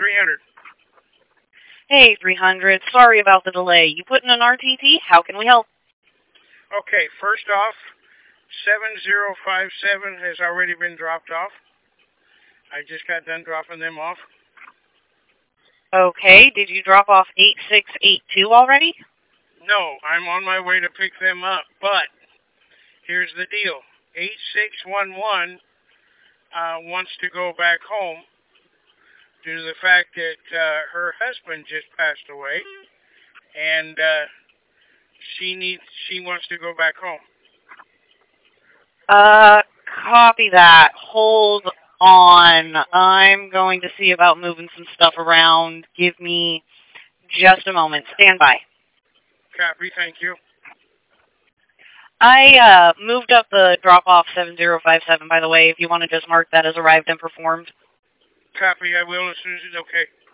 300. Hey, 300. Sorry about the delay. You put in an RTT? How can we help? Okay, first off, 7057 has already been dropped off. I just got done dropping them off. Okay, did you drop off 8682 already? No, I'm on my way to pick them up, but here's the deal. 8611 wants to go back home due to the fact that her husband just passed away, and she wants to go back home. Copy that. Hold on. I'm going to see about moving some stuff around. Give me just a moment. Stand by. Copy, thank you. I moved up the drop-off 7057, by the way, if you want to just mark that as arrived and performed. Copy, I will as soon as it's okay.